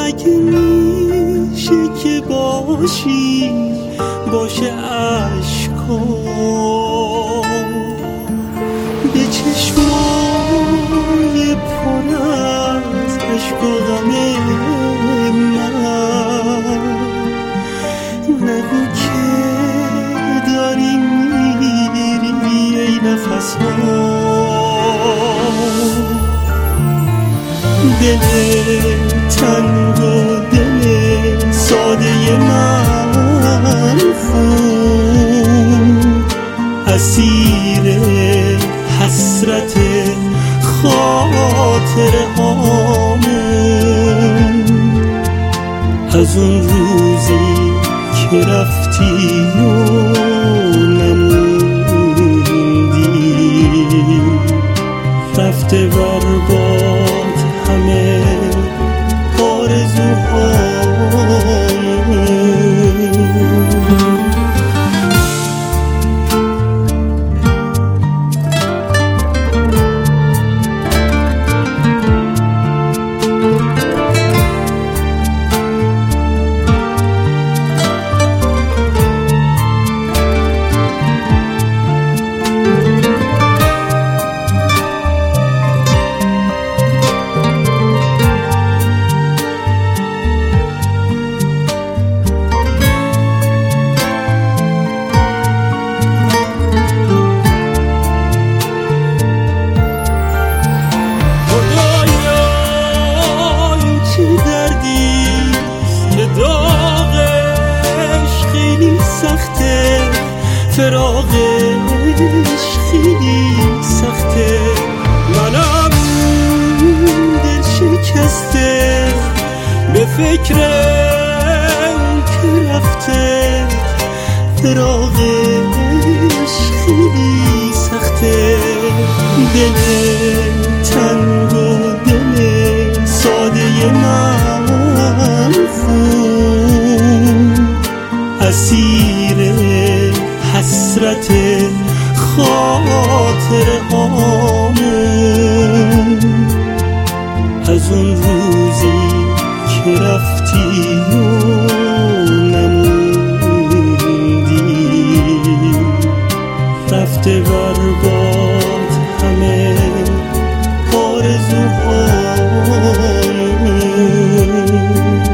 مگه میشه که باشی باشه عشقام به چشمای پر از عشق و غم من نگو که داری میری ای نفسام دل تنگ و دل ساده من خون اسیر حسرت خاطره هامون از اون روزی که رفتی و نموندی رفته برباد همه آرزوهامون فراقش خیلی سخته منم دل شکسته به فکر اون که رفته فراقش خیلی سخته دل تنگ و دل ساده من خون اسیر حسرت خاطره هامون از اون روزی که رفتی و نموندی رفته برباد همه آرزوهامون.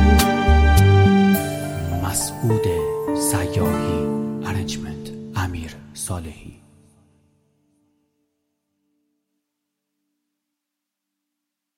مسعود سیاحی، ارنجمنت امیر صالحی.